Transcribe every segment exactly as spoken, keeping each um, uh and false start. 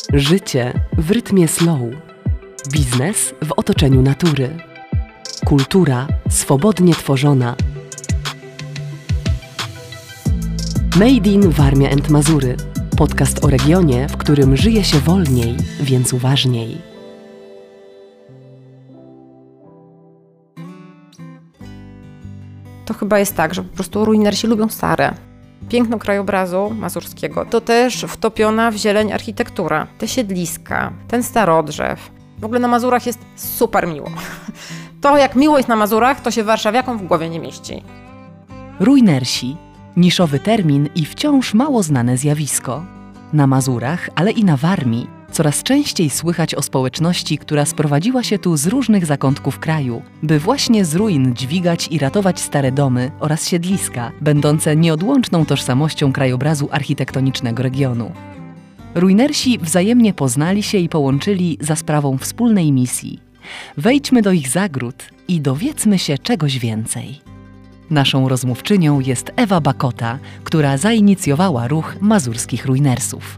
Życie w rytmie slow. Biznes w otoczeniu natury. Kultura swobodnie tworzona. Made in Warmia and Mazury. Podcast o regionie, w którym żyje się wolniej, więc uważniej. To chyba jest tak, że po prostu ruinersi lubią stare. Piękno krajobrazu mazurskiego to też wtopiona w zieleń architektura. Te siedliska, ten starodrzew. W ogóle na Mazurach jest super miło. To jak miło jest na Mazurach, to się warszawiakom w głowie nie mieści. Ruinersi. Niszowy termin i wciąż mało znane zjawisko. Na Mazurach, ale i na Warmii coraz częściej słychać o społeczności, która sprowadziła się tu z różnych zakątków kraju, by właśnie z ruin dźwigać i ratować stare domy oraz siedliska, będące nieodłączną tożsamością krajobrazu architektonicznego regionu. Ruinersi wzajemnie poznali się i połączyli za sprawą wspólnej misji. Wejdźmy do ich zagród i dowiedzmy się czegoś więcej. Naszą rozmówczynią jest Ewa Bakota, która zainicjowała ruch mazurskich ruinersów.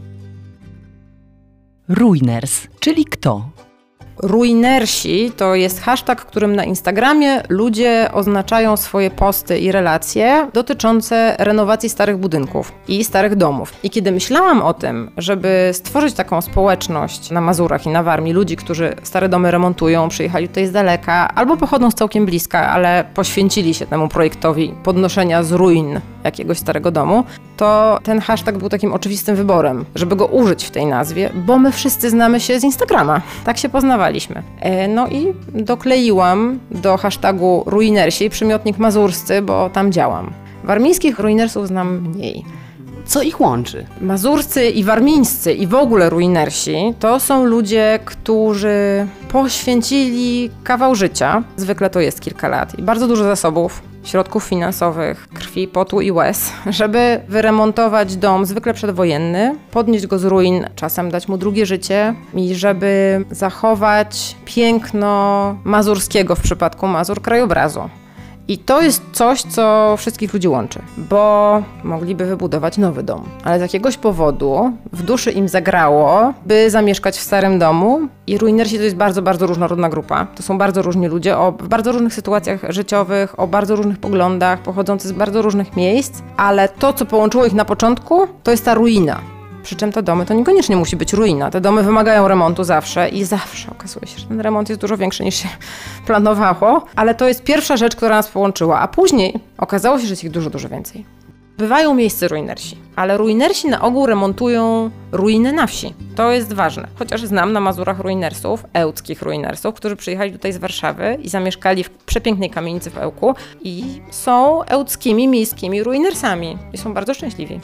Ruiners, czyli kto? Ruinersi to jest hashtag, którym na Instagramie ludzie oznaczają swoje posty i relacje dotyczące renowacji starych budynków i starych domów. I kiedy myślałam o tym, żeby stworzyć taką społeczność na Mazurach i na Warmii, ludzi, którzy stare domy remontują, przyjechali tutaj z daleka albo pochodzą z całkiem bliska, ale poświęcili się temu projektowi podnoszenia z ruin jakiegoś starego domu, to ten hashtag był takim oczywistym wyborem, żeby go użyć w tej nazwie, bo my wszyscy znamy się z Instagrama. Tak się poznawaliśmy. E, no i dokleiłam do hashtagu ruinersi przymiotnik mazurscy, bo tam działam. Warmińskich ruinersów znam mniej. Co ich łączy? Mazurscy i warmińscy i w ogóle ruinersi to są ludzie, którzy poświęcili kawał życia, zwykle to jest kilka lat i bardzo dużo zasobów, środków finansowych, krwi, potu i łez, żeby wyremontować dom zwykle przedwojenny, podnieść go z ruin, czasem dać mu drugie życie i żeby zachować piękno mazurskiego w przypadku Mazur krajobrazu. I to jest coś, co wszystkich ludzi łączy, bo mogliby wybudować nowy dom, ale z jakiegoś powodu w duszy im zagrało, by zamieszkać w starym domu i ruinersi to jest bardzo, bardzo różnorodna grupa. To są bardzo różni ludzie o w bardzo różnych sytuacjach życiowych, o bardzo różnych poglądach, pochodzący z bardzo różnych miejsc, ale to, co połączyło ich na początku, to jest ta ruina. Przy czym te domy to niekoniecznie musi być ruina. Te domy wymagają remontu zawsze i zawsze okazuje się, że ten remont jest dużo większy niż się planowało, ale to jest pierwsza rzecz, która nas połączyła, a później okazało się, że jest ich dużo, dużo więcej. Bywają miejsce ruinersi, ale ruinersi na ogół remontują ruiny na wsi. To jest ważne. Chociaż znam na Mazurach ruinersów, ełckich ruinersów, którzy przyjechali tutaj z Warszawy i zamieszkali w przepięknej kamienicy w Ełku i są ełckimi miejskimi ruinersami i są bardzo szczęśliwi.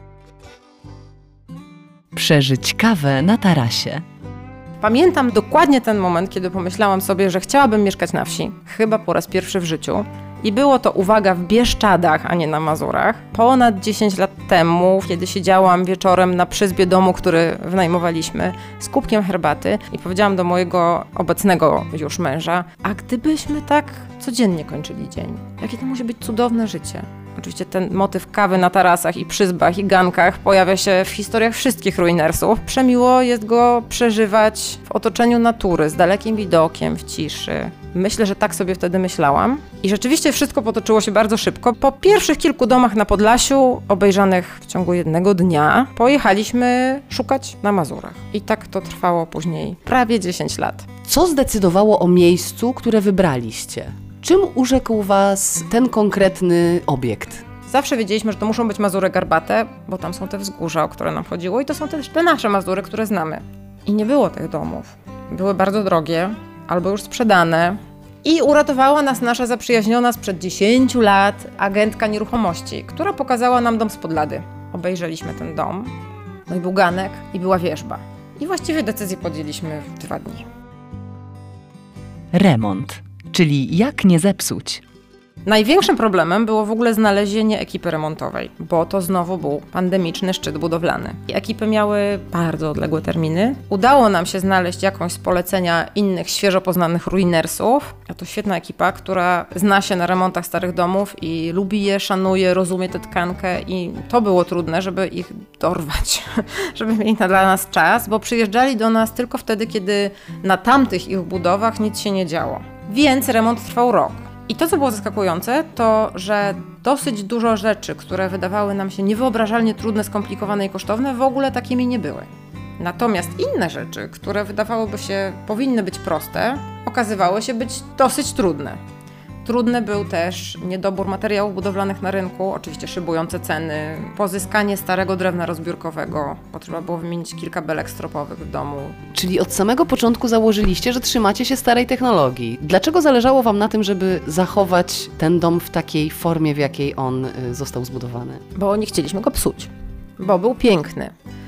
Przeżyć kawę na tarasie. Pamiętam dokładnie ten moment, kiedy pomyślałam sobie, że chciałabym mieszkać na wsi, chyba po raz pierwszy w życiu. I było to, uwaga, w Bieszczadach, a nie na Mazurach. Ponad dziesięć lat temu, kiedy siedziałam wieczorem na przyzbie domu, który wynajmowaliśmy, z kubkiem herbaty i powiedziałam do mojego obecnego już męża, a gdybyśmy tak codziennie kończyli dzień, jakie to musi być cudowne życie. Oczywiście ten motyw kawy na tarasach i przyzbach i gankach pojawia się w historiach wszystkich ruinersów. Przemiło jest go przeżywać w otoczeniu natury, z dalekim widokiem, w ciszy. Myślę, że tak sobie wtedy myślałam. I rzeczywiście wszystko potoczyło się bardzo szybko. Po pierwszych kilku domach na Podlasiu, obejrzanych w ciągu jednego dnia, pojechaliśmy szukać na Mazurach. I tak to trwało później prawie dziesięć lat. Co zdecydowało o miejscu, które wybraliście? Czym urzekł Was ten konkretny obiekt? Zawsze wiedzieliśmy, że to muszą być Mazury Garbate, bo tam są te wzgórza, o które nam chodziło i to są też te nasze Mazury, które znamy. I nie było tych domów. Były bardzo drogie, albo już sprzedane. I uratowała nas nasza zaprzyjaźniona sprzed dziesięciu lat agentka nieruchomości, która pokazała nam dom z Podlady. Obejrzeliśmy ten dom, no i był ganek i była wierzba. I właściwie decyzję podjęliśmy w dwa dni. Remont, czyli jak nie zepsuć. Największym problemem było w ogóle znalezienie ekipy remontowej, bo to znowu był pandemiczny szczyt budowlany. I ekipy miały bardzo odległe terminy. Udało nam się znaleźć jakąś z polecenia innych świeżo poznanych ruinersów. A to świetna ekipa, która zna się na remontach starych domów i lubi je, szanuje, rozumie tę tkankę i to było trudne, żeby ich dorwać, żeby mieli dla nas czas, bo przyjeżdżali do nas tylko wtedy, kiedy na tamtych ich budowach nic się nie działo. Więc remont trwał rok. I to, co było zaskakujące, to, że dosyć dużo rzeczy, które wydawały nam się niewyobrażalnie trudne, skomplikowane i kosztowne, w ogóle takimi nie były. Natomiast inne rzeczy, które wydawałoby się powinny być proste, okazywały się być dosyć trudne. Trudny był też niedobór materiałów budowlanych na rynku, oczywiście szybujące ceny, pozyskanie starego drewna rozbiórkowego, bo trzeba było wymienić kilka belek stropowych w domu. Czyli od samego początku założyliście, że trzymacie się starej technologii. Dlaczego zależało Wam na tym, żeby zachować ten dom w takiej formie, w jakiej on został zbudowany? Bo nie chcieliśmy go psuć, bo był piękny.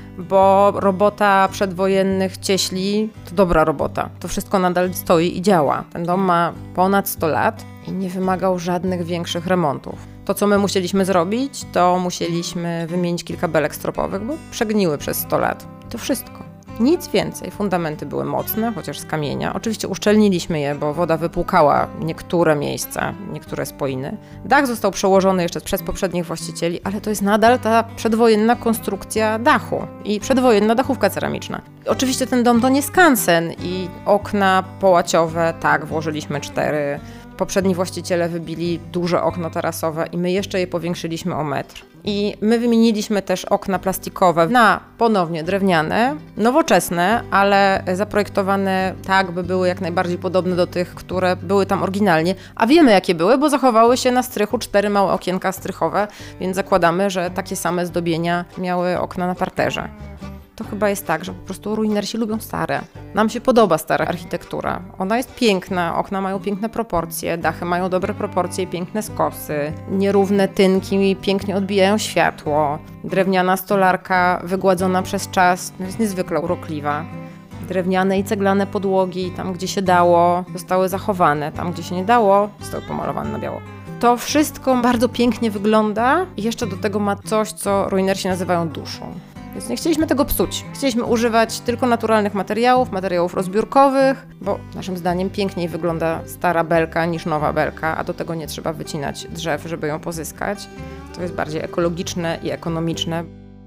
Bo robota przedwojennych cieśli to dobra robota. To wszystko nadal stoi i działa. Ten dom ma ponad sto lat i nie wymagał żadnych większych remontów. To, co my musieliśmy zrobić, to musieliśmy wymienić kilka belek stropowych, bo przegniły przez sto lat. To wszystko. Nic więcej. Fundamenty były mocne, chociaż z kamienia. Oczywiście uszczelniliśmy je, bo woda wypłukała niektóre miejsca, niektóre spoiny. Dach został przełożony jeszcze przez poprzednich właścicieli, ale to jest nadal ta przedwojenna konstrukcja dachu i przedwojenna dachówka ceramiczna. Oczywiście ten dom to nie skansen i okna połaciowe, tak, włożyliśmy cztery. Poprzedni właściciele wybili duże okno tarasowe i my jeszcze je powiększyliśmy o metr. I my wymieniliśmy też okna plastikowe na ponownie drewniane, nowoczesne, ale zaprojektowane tak, by były jak najbardziej podobne do tych, które były tam oryginalnie. A wiemy, jakie były, bo zachowały się na strychu cztery małe okienka strychowe, więc zakładamy, że takie same zdobienia miały okna na parterze. To chyba jest tak, że po prostu ruinersi lubią stare. Nam się podoba stara architektura. Ona jest piękna, okna mają piękne proporcje, dachy mają dobre proporcje i piękne skosy. Nierówne tynki pięknie odbijają światło. Drewniana stolarka wygładzona przez czas jest niezwykle urokliwa. Drewniane i ceglane podłogi, tam gdzie się dało, zostały zachowane. Tam gdzie się nie dało, zostały pomalowane na biało. To wszystko bardzo pięknie wygląda i jeszcze do tego ma coś, co ruinersi nazywają duszą. Więc nie chcieliśmy tego psuć. Chcieliśmy używać tylko naturalnych materiałów, materiałów rozbiórkowych, bo naszym zdaniem piękniej wygląda stara belka niż nowa belka, a do tego nie trzeba wycinać drzew, żeby ją pozyskać. To jest bardziej ekologiczne i ekonomiczne.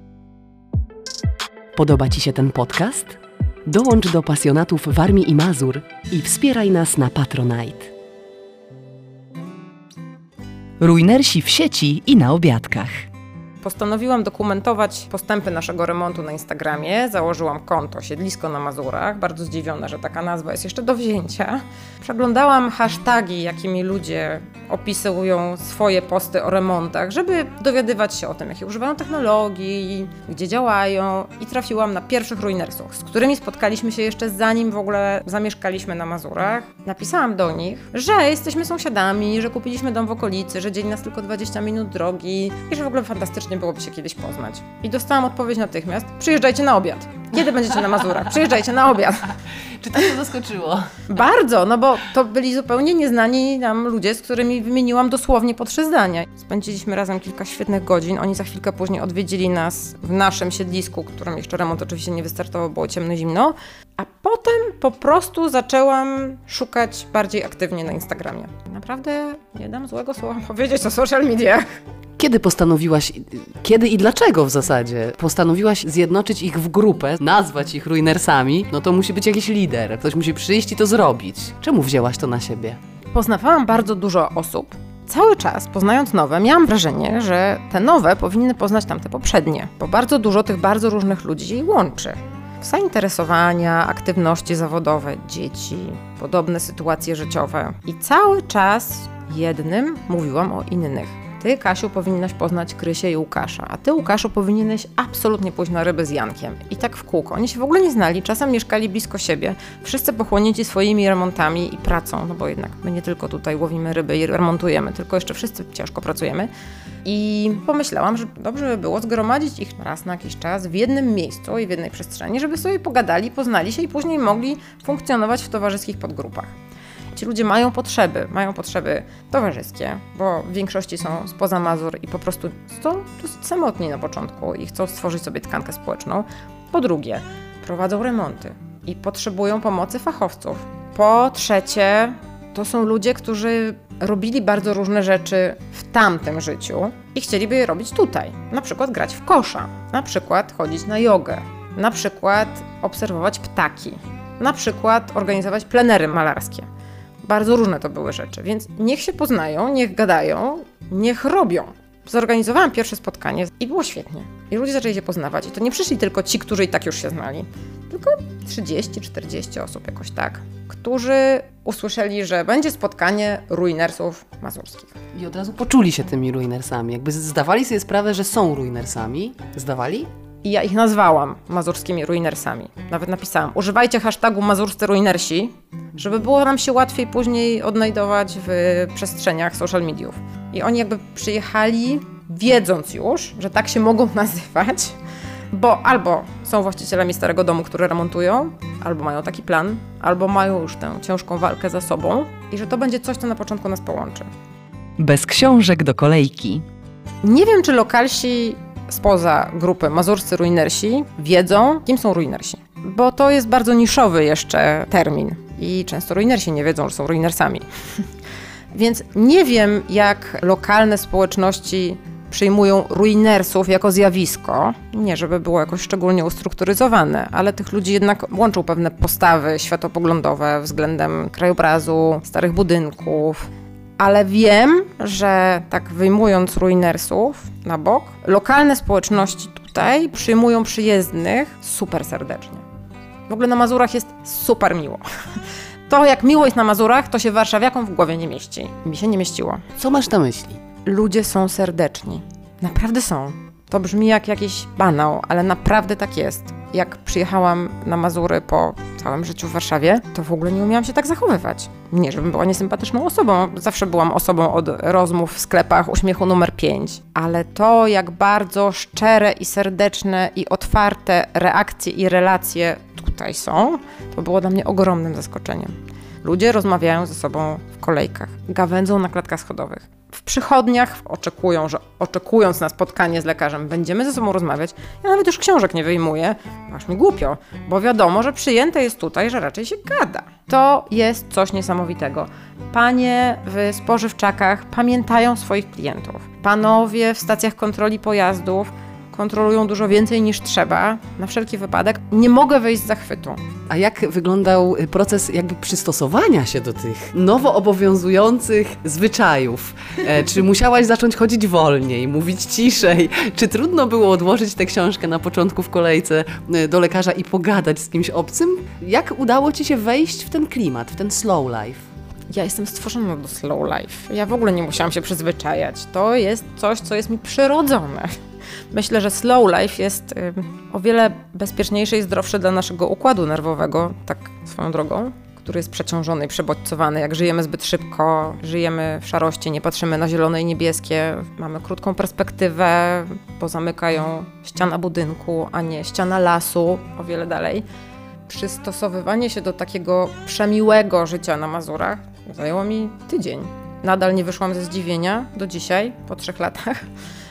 Podoba Ci się ten podcast? Dołącz do pasjonatów Warmii i Mazur i wspieraj nas na Patronite. Ruinersi w sieci i na obiadkach. Postanowiłam dokumentować postępy naszego remontu na Instagramie. Założyłam konto Siedlisko na Mazurach. Bardzo zdziwiona, że taka nazwa jest jeszcze do wzięcia. Przeglądałam hasztagi, jakimi ludzie opisują swoje posty o remontach, żeby dowiadywać się o tym, jakie używają technologii, gdzie działają. I trafiłam na pierwszych ruinersów, z którymi spotkaliśmy się jeszcze zanim w ogóle zamieszkaliśmy na Mazurach. Napisałam do nich, że jesteśmy sąsiadami, że kupiliśmy dom w okolicy, że dzieli nas tylko dwadzieścia minut drogi i że w ogóle fantastycznie byłoby się kiedyś poznać. I dostałam odpowiedź natychmiast: przyjeżdżajcie na obiad. Kiedy będziecie na Mazurach? Przyjeżdżajcie na obiad. Czy to się zaskoczyło? Bardzo, no bo to byli zupełnie nieznani nam ludzie, z którymi wymieniłam dosłownie po trzy zdania. Spędziliśmy razem kilka świetnych godzin. Oni za chwilkę później odwiedzili nas w naszym siedlisku, którym jeszcze remont oczywiście nie wystartował, było ciemno, zimno. A potem po prostu zaczęłam szukać bardziej aktywnie na Instagramie. Naprawdę nie dam złego słowa powiedzieć o social mediach. Kiedy postanowiłaś, kiedy i dlaczego w zasadzie postanowiłaś zjednoczyć ich w grupę, nazwać ich ruinersami? No to musi być jakiś lider, ktoś musi przyjść i to zrobić. Czemu wzięłaś to na siebie? Poznawałam bardzo dużo osób. Cały czas, poznając nowe, miałam wrażenie, że te nowe powinny poznać tamte poprzednie, bo bardzo dużo tych bardzo różnych ludzi łączy. Zainteresowania, aktywności zawodowe, dzieci, podobne sytuacje życiowe. I cały czas jednym mówiłam o innych. Ty, Kasiu, powinnaś poznać Krysię i Łukasza, a ty, Łukaszu, powinieneś absolutnie pójść na ryby z Jankiem. I tak w kółko. Oni się w ogóle nie znali, czasem mieszkali blisko siebie, wszyscy pochłonięci swoimi remontami i pracą, no bo jednak my nie tylko tutaj łowimy ryby i remontujemy, tylko jeszcze wszyscy ciężko pracujemy. I pomyślałam, że dobrze by było zgromadzić ich raz na jakiś czas w jednym miejscu i w jednej przestrzeni, żeby sobie pogadali, poznali się i później mogli funkcjonować w towarzyskich podgrupach. Ci ludzie mają potrzeby, mają potrzeby towarzyskie, bo w większości są spoza Mazur i po prostu są dosyć samotni na początku i chcą stworzyć sobie tkankę społeczną. Po drugie, prowadzą remonty i potrzebują pomocy fachowców. Po trzecie, to są ludzie, którzy robili bardzo różne rzeczy w tamtym życiu i chcieliby je robić tutaj. Na przykład grać w kosza, na przykład chodzić na jogę, na przykład obserwować ptaki, na przykład organizować plenery malarskie. Bardzo różne to były rzeczy, więc niech się poznają, niech gadają, niech robią. Zorganizowałam pierwsze spotkanie i było świetnie. I ludzie zaczęli się poznawać. I to nie przyszli tylko ci, którzy i tak już się znali, tylko trzydzieści czterdzieści osób jakoś tak, którzy usłyszeli, że będzie spotkanie ruinersów mazurskich. I od razu poczuli się tymi ruinersami. Jakby zdawali sobie sprawę, że są ruinersami. Zdawali? I ja ich nazwałam mazurskimi ruinersami. Nawet napisałam, używajcie hashtagu mazurscy ruinersi, żeby było nam się łatwiej później odnajdować w przestrzeniach social mediów. I oni jakby przyjechali, wiedząc już, że tak się mogą nazywać, bo albo są właścicielami starego domu, który remontują, albo mają taki plan, albo mają już tę ciężką walkę za sobą i że to będzie coś, co na początku nas połączy. Bez książek do kolejki. Nie wiem, czy lokalsi spoza grupy mazurscy ruinersi wiedzą, kim są ruinersi, bo to jest bardzo niszowy jeszcze termin i często ruinersi nie wiedzą, że są ruinersami. Więc nie wiem, jak lokalne społeczności przyjmują ruinersów jako zjawisko. Nie, żeby było jakoś szczególnie ustrukturyzowane, ale tych ludzi jednak łączą pewne postawy światopoglądowe względem krajobrazu, starych budynków. Ale wiem, że tak wyjmując ruinersów na bok, lokalne społeczności tutaj przyjmują przyjezdnych super serdecznie. W ogóle na Mazurach jest super miło. To, jak miło jest na Mazurach, to się warszawiakom w głowie nie mieści. Mi się nie mieściło. Co masz na myśli? Ludzie są serdeczni. Naprawdę są. To brzmi jak jakiś banał, ale naprawdę tak jest. Jak przyjechałam na Mazury po całym życiu w Warszawie, to w ogóle nie umiałam się tak zachowywać. Nie, żebym była niesympatyczną osobą. Zawsze byłam osobą od rozmów w sklepach uśmiechu numer pięć. Ale to, jak bardzo szczere i serdeczne i otwarte reakcje i relacje tutaj są, to było dla mnie ogromnym zaskoczeniem. Ludzie rozmawiają ze sobą w kolejkach, gawędzą na klatkach schodowych. W przychodniach oczekują, że oczekując na spotkanie z lekarzem będziemy ze sobą rozmawiać. Ja nawet już książek nie wyjmuję, aż mi głupio, bo wiadomo, że przyjęte jest tutaj, że raczej się gada. To jest coś niesamowitego. Panie w spożywczakach pamiętają swoich klientów. Panowie w stacjach kontroli pojazdów kontrolują dużo więcej niż trzeba, na wszelki wypadek. Nie mogę wyjść z zachwytu. A jak wyglądał proces jakby przystosowania się do tych nowo obowiązujących zwyczajów? E, czy musiałaś zacząć chodzić wolniej, mówić ciszej? Czy trudno było odłożyć tę książkę na początku w kolejce do lekarza i pogadać z kimś obcym? Jak udało ci się wejść w ten klimat, w ten slow life? Ja jestem stworzona do slow life. Ja w ogóle nie musiałam się przyzwyczajać. To jest coś, co jest mi przyrodzone. Myślę, że slow life jest y, o wiele bezpieczniejsze i zdrowsze dla naszego układu nerwowego, tak swoją drogą, który jest przeciążony i przebodźcowany. Jak żyjemy zbyt szybko, żyjemy w szarości, nie patrzymy na zielone i niebieskie, mamy krótką perspektywę, bo zamykają ściana budynku, a nie ściana lasu, o wiele dalej. Przystosowywanie się do takiego przemiłego życia na Mazurach zajęło mi tydzień. Nadal nie wyszłam ze zdziwienia do dzisiaj, po trzech latach.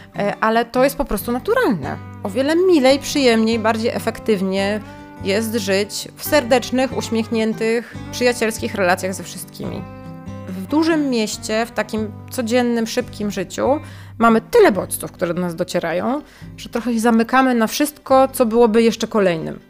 Ale to jest po prostu naturalne. O wiele milej, przyjemniej, bardziej efektywnie jest żyć w serdecznych, uśmiechniętych, przyjacielskich relacjach ze wszystkimi. W dużym mieście, w takim codziennym, szybkim życiu mamy tyle bodźców, które do nas docierają, że trochę się zamykamy na wszystko, co byłoby jeszcze kolejnym.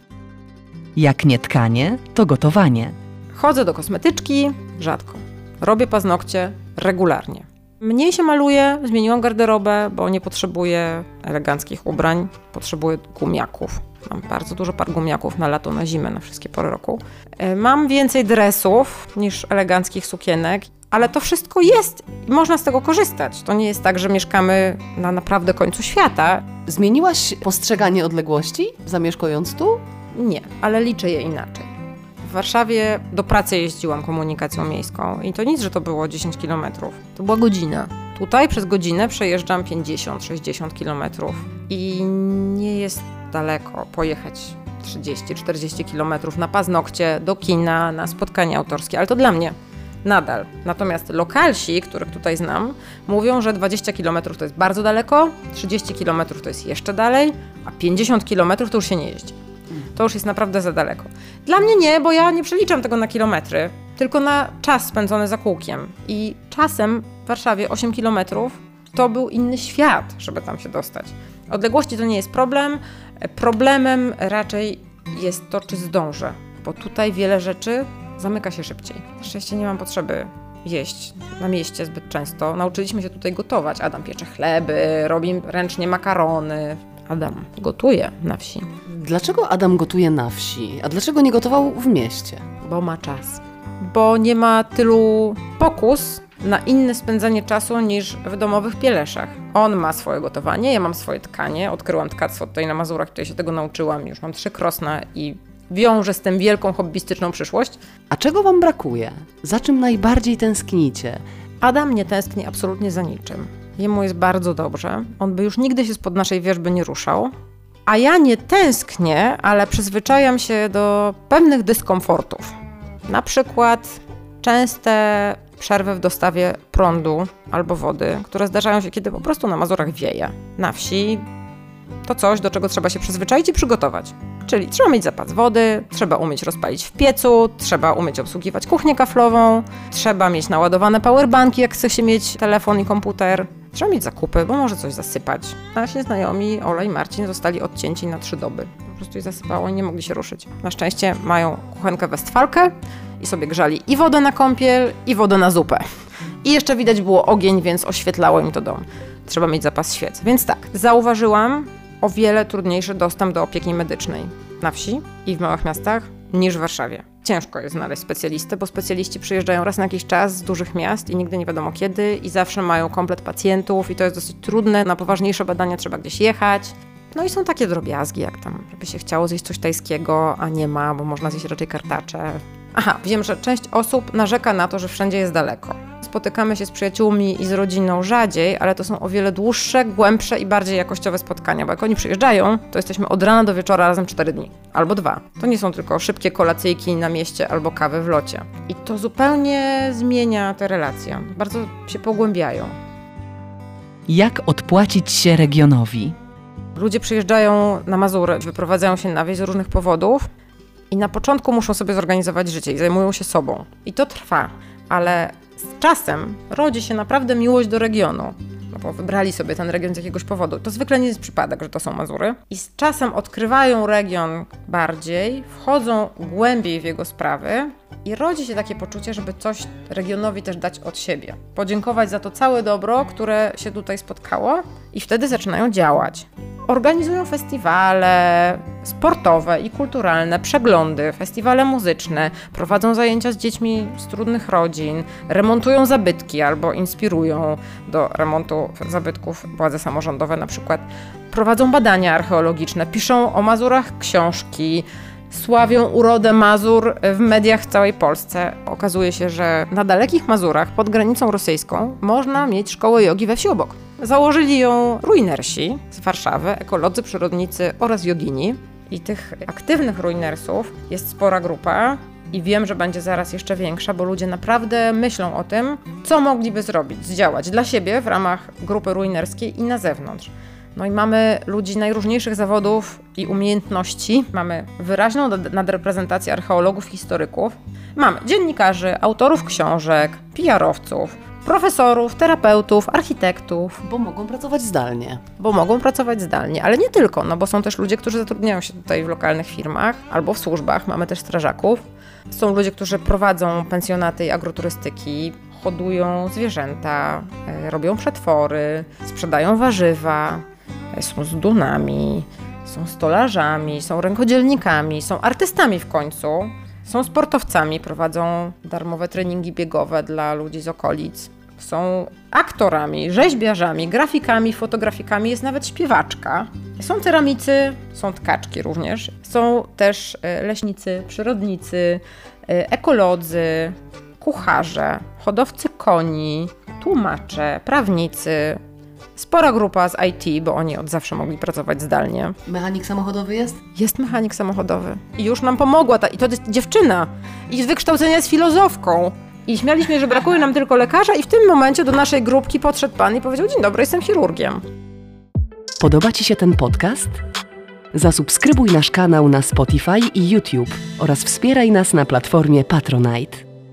Jak nie tkanie, to gotowanie. Chodzę do kosmetyczki rzadko. Robię paznokcie regularnie. Mniej się maluję, zmieniłam garderobę, bo nie potrzebuję eleganckich ubrań, potrzebuję gumiaków. Mam bardzo dużo par gumiaków na lato, na zimę, na wszystkie pory roku. Mam więcej dresów niż eleganckich sukienek, ale to wszystko jest i można z tego korzystać. To nie jest tak, że mieszkamy na naprawdę końcu świata. Zmieniłaś postrzeganie odległości, zamieszkując tu? Nie, ale liczę je inaczej. W Warszawie do pracy jeździłam komunikacją miejską i to nic, że to było dziesięć kilometrów. To była godzina. Tutaj przez godzinę przejeżdżam pięćdziesiąt sześćdziesiąt kilometrów i nie jest daleko pojechać trzydzieści czterdzieści kilometrów na paznokcie, do kina, na spotkanie autorskie, ale to dla mnie. Nadal. Natomiast lokalsi, których tutaj znam, mówią, że dwadzieścia kilometrów to jest bardzo daleko, trzydzieści kilometrów to jest jeszcze dalej, a pięćdziesiąt kilometrów to już się nie jeździ. To już jest naprawdę za daleko. Dla mnie nie, bo ja nie przeliczam tego na kilometry, tylko na czas spędzony za kółkiem. I czasem w Warszawie osiem kilometrów to był inny świat, żeby tam się dostać. Odległości to nie jest problem. Problemem raczej jest to, czy zdążę, bo tutaj wiele rzeczy zamyka się szybciej. Na szczęście nie mam potrzeby jeść na mieście zbyt często. Nauczyliśmy się tutaj gotować. Adam piecze chleby, robi ręcznie makarony. Adam gotuje na wsi. Dlaczego Adam gotuje na wsi, a dlaczego nie gotował w mieście? Bo ma czas. Bo nie ma tylu pokus na inne spędzanie czasu niż w domowych pieleszach. On ma swoje gotowanie, ja mam swoje tkanie. Odkryłam tkactwo tutaj na Mazurach, tutaj się tego nauczyłam. Już mam trzy krosna i wiążę z tym wielką hobbystyczną przyszłość. A czego wam brakuje? Za czym najbardziej tęsknicie? Adam nie tęskni absolutnie za niczym. Jemu jest bardzo dobrze. On by już nigdy się spod naszej wierzby nie ruszał. A ja nie tęsknię, ale przyzwyczajam się do pewnych dyskomfortów. Na przykład częste przerwy w dostawie prądu albo wody, które zdarzają się, kiedy po prostu na Mazurach wieje. Na wsi to coś, do czego trzeba się przyzwyczaić i przygotować. Czyli trzeba mieć zapas wody, trzeba umieć rozpalić w piecu, trzeba umieć obsługiwać kuchnię kaflową, trzeba mieć naładowane powerbanki, jak chce się mieć telefon i komputer. Trzeba mieć zakupy, bo może coś zasypać. Nasi znajomi, Ola i Marcin, zostali odcięci na trzy doby. Po prostu je zasypało i nie mogli się ruszyć. Na szczęście mają kuchenkę Westfalkę i sobie grzali i wodę na kąpiel, i wodę na zupę. I jeszcze widać było ogień, więc oświetlało im to dom. Trzeba mieć zapas świec. Więc tak, zauważyłam o wiele trudniejszy dostęp do opieki medycznej na wsi i w małych miastach niż w Warszawie. Ciężko jest znaleźć specjalistę, bo specjaliści przyjeżdżają raz na jakiś czas z dużych miast i nigdy nie wiadomo kiedy i zawsze mają komplet pacjentów i to jest dosyć trudne. Na poważniejsze badania trzeba gdzieś jechać. No i są takie drobiazgi, jak tam, żeby się chciało zjeść coś tajskiego, a nie ma, bo można zjeść raczej kartacze. Aha, wiem, że część osób narzeka na to, że wszędzie jest daleko. Spotykamy się z przyjaciółmi i z rodziną rzadziej, ale to są o wiele dłuższe, głębsze i bardziej jakościowe spotkania, bo jak oni przyjeżdżają, to jesteśmy od rana do wieczora razem cztery dni, albo dwa. To nie są tylko szybkie kolacyjki na mieście albo kawy w locie. I to zupełnie zmienia te relacje, bardzo się pogłębiają. Jak odpłacić się regionowi? Ludzie przyjeżdżają na Mazury, wyprowadzają się na wieś z różnych powodów i na początku muszą sobie zorganizować życie i zajmują się sobą. I to trwa, ale z czasem rodzi się naprawdę miłość do regionu, no bo wybrali sobie ten region z jakiegoś powodu. To zwykle nie jest przypadek, że to są Mazury. I z czasem odkrywają region bardziej, wchodzą głębiej w jego sprawy i rodzi się takie poczucie, żeby coś regionowi też dać od siebie. Podziękować za to całe dobro, które się tutaj spotkało i wtedy zaczynają działać. Organizują festiwale sportowe i kulturalne, przeglądy, festiwale muzyczne, prowadzą zajęcia z dziećmi z trudnych rodzin, remontują zabytki albo inspirują do remontu zabytków władze samorządowe na przykład, prowadzą badania archeologiczne, piszą o Mazurach książki, sławią urodę Mazur w mediach w całej Polsce. Okazuje się, że na dalekich Mazurach pod granicą rosyjską można mieć szkołę jogi we wsi obok. Założyli ją ruinersi z Warszawy, ekolodzy, przyrodnicy oraz jogini. I tych aktywnych ruinersów jest spora grupa i wiem, że będzie zaraz jeszcze większa, bo ludzie naprawdę myślą o tym, co mogliby zrobić, zdziałać dla siebie w ramach grupy ruinerskiej i na zewnątrz. No i mamy ludzi najróżniejszych zawodów i umiejętności. Mamy wyraźną nadreprezentację archeologów, historyków. Mamy dziennikarzy, autorów książek, P R-owców, profesorów, terapeutów, architektów. Bo mogą pracować zdalnie. Bo mogą pracować zdalnie, ale nie tylko, no bo są też ludzie, którzy zatrudniają się tutaj w lokalnych firmach albo w służbach. Mamy też strażaków. Są ludzie, którzy prowadzą pensjonaty i agroturystyki, hodują zwierzęta, robią przetwory, sprzedają warzywa, są z dunami, są stolarzami, są rękodzielnikami, są artystami w końcu, są sportowcami, prowadzą darmowe treningi biegowe dla ludzi z okolic, są aktorami, rzeźbiarzami, grafikami, fotografikami, jest nawet śpiewaczka. Są ceramicy, są tkaczki również, są też leśnicy, przyrodnicy, ekolodzy, kucharze, hodowcy koni, tłumacze, prawnicy. Spora grupa z I T, bo oni od zawsze mogli pracować zdalnie. Mechanik samochodowy jest? Jest mechanik samochodowy. I już nam pomogła ta, i to jest dziewczyna. I z wykształcenia jest filozofką. I śmialiśmy się, że brakuje nam tylko lekarza i w tym momencie do naszej grupki podszedł pan i powiedział: dzień dobry, jestem chirurgiem. Podoba Ci się ten podcast? Zasubskrybuj nasz kanał na Spotify i YouTube oraz wspieraj nas na platformie Patronite.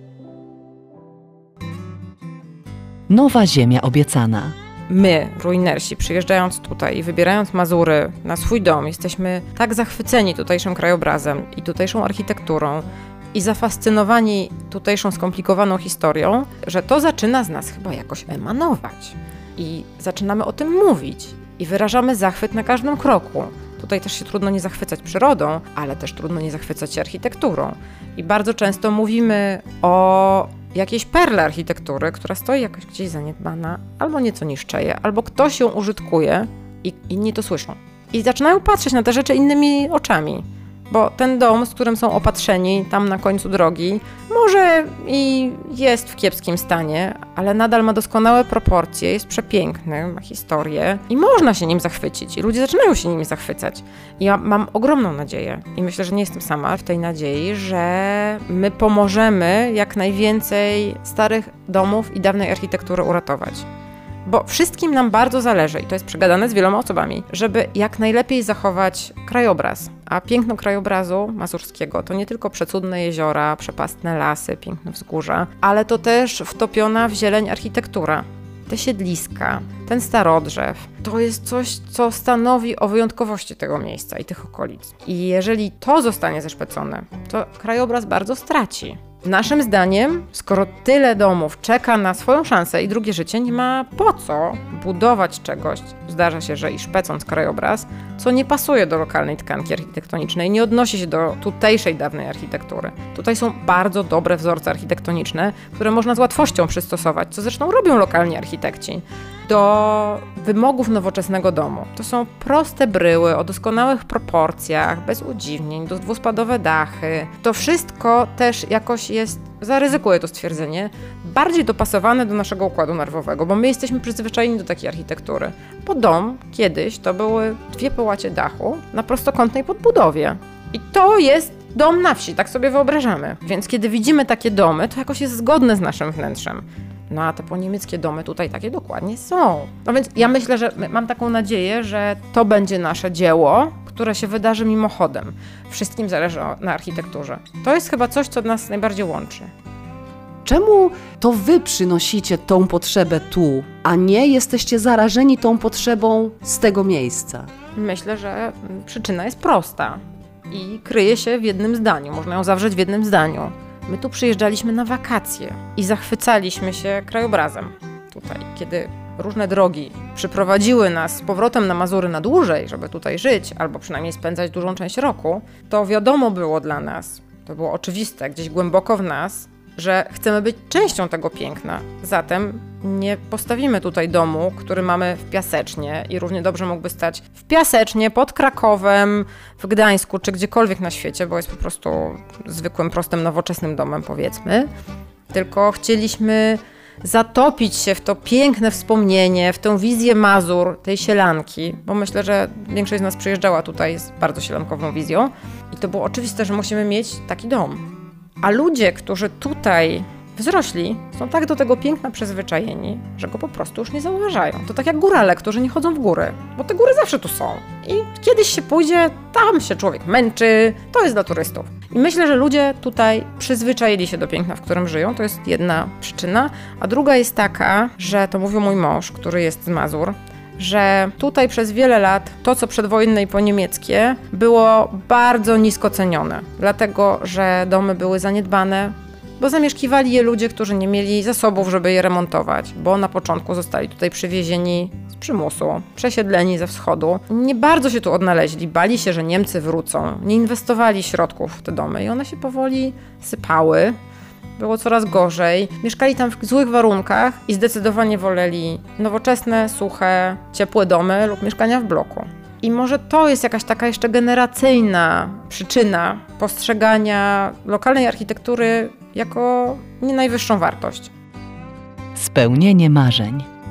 Nowa ziemia obiecana. My, ruinersi, przyjeżdżając tutaj i wybierając Mazury na swój dom, jesteśmy tak zachwyceni tutejszym krajobrazem i tutejszą architekturą i zafascynowani tutejszą skomplikowaną historią, że to zaczyna z nas chyba jakoś emanować. I zaczynamy o tym mówić i wyrażamy zachwyt na każdym kroku. Tutaj też się trudno nie zachwycać przyrodą, ale też trudno nie zachwycać się architekturą. I bardzo często mówimy o jakiejś perle architektury, która stoi jakoś gdzieś zaniedbana, albo nieco niszczeje, albo ktoś ją użytkuje i inni to słyszą. I zaczynają patrzeć na te rzeczy innymi oczami. Bo ten dom, z którym są opatrzeni tam na końcu drogi, może i jest w kiepskim stanie, ale nadal ma doskonałe proporcje, jest przepiękny, ma historię i można się nim zachwycić. I ludzie zaczynają się nim zachwycać. I ja mam ogromną nadzieję i myślę, że nie jestem sama w tej nadziei, że my pomożemy jak najwięcej starych domów i dawnej architektury uratować. Bo wszystkim nam bardzo zależy, i to jest przegadane z wieloma osobami, żeby jak najlepiej zachować krajobraz. A piękno krajobrazu mazurskiego to nie tylko przecudne jeziora, przepastne lasy, piękne wzgórza, ale to też wtopiona w zieleń architektura. Te siedliska, ten starodrzew, to jest coś, co stanowi o wyjątkowości tego miejsca i tych okolic. I jeżeli to zostanie zeszpecone, to krajobraz bardzo straci. Naszym zdaniem, skoro tyle domów czeka na swoją szansę i drugie życie, nie ma po co budować czegoś, zdarza się, że i szpecąc krajobraz, co nie pasuje do lokalnej tkanki architektonicznej, nie odnosi się do tutejszej dawnej architektury. Tutaj są bardzo dobre wzorce architektoniczne, które można z łatwością przystosować, co zresztą robią lokalni architekci, do wymogów nowoczesnego domu. To są proste bryły o doskonałych proporcjach, bez udziwnień, dwuspadowe dachy. To wszystko też jakoś jest, zaryzykuję to stwierdzenie, bardziej dopasowane do naszego układu nerwowego, bo my jesteśmy przyzwyczajeni do takiej architektury. Bo dom kiedyś to były dwie połacie dachu na prostokątnej podbudowie. I to jest dom na wsi, tak sobie wyobrażamy. Więc kiedy widzimy takie domy, to jakoś jest zgodne z naszym wnętrzem. No a te poniemieckie domy tutaj takie dokładnie są. No więc ja myślę, że mam taką nadzieję, że to będzie nasze dzieło, które się wydarzy mimochodem. Wszystkim zależy na architekturze. To jest chyba coś, co nas najbardziej łączy. Czemu to wy przynosicie tą potrzebę tu, a nie jesteście zarażeni tą potrzebą z tego miejsca? Myślę, że przyczyna jest prosta i kryje się w jednym zdaniu. Można ją zawrzeć w jednym zdaniu. My tu przyjeżdżaliśmy na wakacje i zachwycaliśmy się krajobrazem tutaj. Kiedy różne drogi przyprowadziły nas z powrotem na Mazury na dłużej, żeby tutaj żyć, albo przynajmniej spędzać dużą część roku, to wiadomo było dla nas, to było oczywiste gdzieś głęboko w nas, że chcemy być częścią tego piękna. Zatem nie postawimy tutaj domu, który mamy w Piasecznie i równie dobrze mógłby stać w Piasecznie, pod Krakowem, w Gdańsku czy gdziekolwiek na świecie, bo jest po prostu zwykłym, prostym, nowoczesnym domem, powiedzmy. Tylko chcieliśmy zatopić się w to piękne wspomnienie, w tę wizję Mazur, tej sielanki, bo myślę, że większość z nas przyjeżdżała tutaj z bardzo sielankową wizją i to było oczywiste, że musimy mieć taki dom. A ludzie, którzy tutaj wzrośli, są tak do tego piękna przyzwyczajeni, że go po prostu już nie zauważają. To tak jak górale, którzy nie chodzą w góry, bo te góry zawsze tu są. I kiedyś się pójdzie, tam się człowiek męczy, to jest dla turystów. I myślę, że ludzie tutaj przyzwyczaili się do piękna, w którym żyją, to jest jedna przyczyna. A druga jest taka, że to mówił mój mąż, który jest z Mazur, że tutaj przez wiele lat to, co przedwojenne i poniemieckie, było bardzo nisko cenione, dlatego że domy były zaniedbane, bo zamieszkiwali je ludzie, którzy nie mieli zasobów, żeby je remontować, bo na początku zostali tutaj przywiezieni z przymusu, przesiedleni ze wschodu. Nie bardzo się tu odnaleźli, bali się, że Niemcy wrócą, nie inwestowali środków w te domy i one się powoli sypały. Było coraz gorzej. Mieszkali tam w złych warunkach i zdecydowanie woleli nowoczesne, suche, ciepłe domy lub mieszkania w bloku. I może to jest jakaś taka jeszcze generacyjna przyczyna postrzegania lokalnej architektury jako nie najwyższą wartość. Spełnienie marzeń.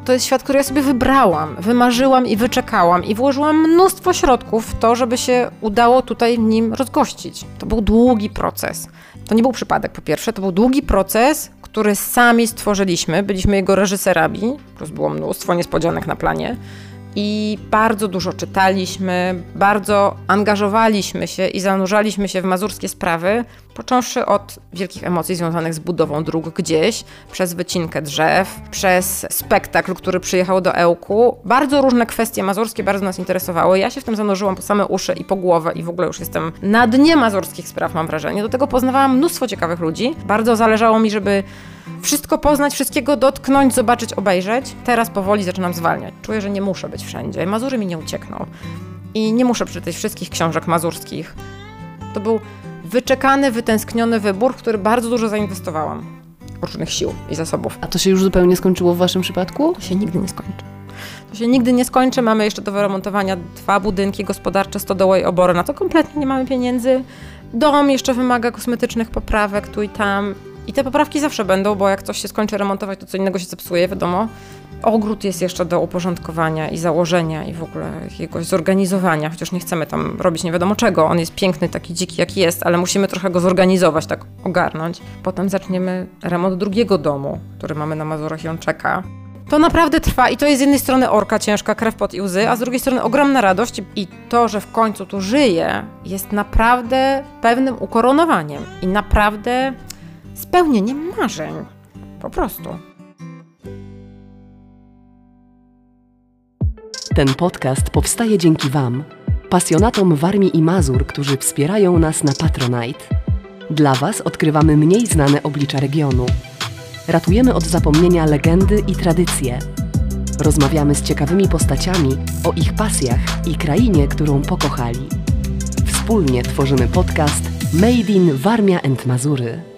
to jest świat, który ja sobie wybrałam, wymarzyłam i wyczekałam i włożyłam mnóstwo środków w to, żeby się udało tutaj w nim rozgościć. To był długi proces. To nie był przypadek, po pierwsze, to był długi proces, który sami stworzyliśmy, byliśmy jego reżyserami, plus było mnóstwo niespodzianek na planie i bardzo dużo czytaliśmy, bardzo angażowaliśmy się i zanurzaliśmy się w mazurskie sprawy, począwszy od wielkich emocji związanych z budową dróg gdzieś, przez wycinkę drzew, przez spektakl, który przyjechał do Ełku. Bardzo różne kwestie mazurskie bardzo nas interesowały. Ja się w tym zanurzyłam po same uszy i po głowę i w ogóle już jestem na dnie mazurskich spraw, mam wrażenie. Do tego poznawałam mnóstwo ciekawych ludzi. Bardzo zależało mi, żeby wszystko poznać, wszystkiego dotknąć, zobaczyć, obejrzeć. Teraz powoli zaczynam zwalniać. Czuję, że nie muszę być wszędzie. Mazury mi nie uciekną. I nie muszę przeczytać wszystkich książek mazurskich. To był wyczekany, wytęskniony wybór, w który bardzo dużo zainwestowałam. Różnych sił i zasobów. A to się już zupełnie skończyło w waszym przypadku? To się nigdy nie skończy. To się nigdy nie skończy. Mamy jeszcze do wyremontowania dwa budynki gospodarcze, stodołę i obory. Na to kompletnie nie mamy pieniędzy. Dom jeszcze wymaga kosmetycznych poprawek tu i tam. I te poprawki zawsze będą, bo jak coś się skończy remontować, to co innego się zepsuje, wiadomo. Ogród jest jeszcze do uporządkowania i założenia i w ogóle jakiegoś zorganizowania, chociaż nie chcemy tam robić nie wiadomo czego. On jest piękny, taki dziki jaki jest, ale musimy trochę go zorganizować, tak ogarnąć. Potem zaczniemy remont drugiego domu, który mamy na Mazurach i on czeka. To naprawdę trwa i to jest z jednej strony orka ciężka, krew, pot i łzy, a z drugiej strony ogromna radość i to, że w końcu tu żyję, jest naprawdę pewnym ukoronowaniem i naprawdę spełnieniem marzeń. Po prostu. Ten podcast powstaje dzięki Wam, pasjonatom Warmii i Mazur, którzy wspierają nas na Patronite. Dla Was odkrywamy mniej znane oblicza regionu. Ratujemy od zapomnienia legendy i tradycje. Rozmawiamy z ciekawymi postaciami o ich pasjach i krainie, którą pokochali. Wspólnie tworzymy podcast Made in Warmia and Mazury.